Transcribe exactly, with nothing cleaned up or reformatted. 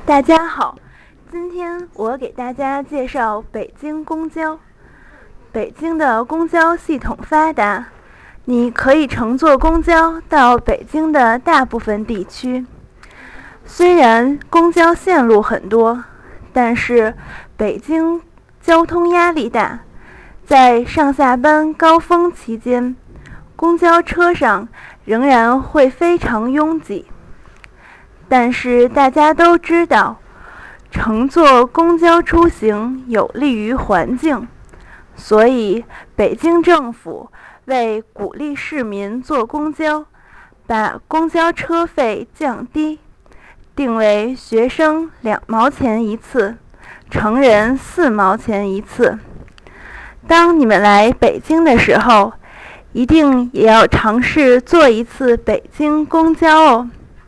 大家好，今天我给大家介绍北京公交。北京的公交系统发达，你可以乘坐公交到北京的大部分地区。虽然公交线路很多，但是北京交通压力大，在上下班高峰期间，公交车上仍然会非常拥挤。但是大家都知道，乘坐公交出行有利于环境，所以北京政府为鼓励市民坐公交，把公交车费降低，定为学生两毛钱一次，成人四毛钱一次。当你们来北京的时候，一定也要尝试坐一次北京公交哦。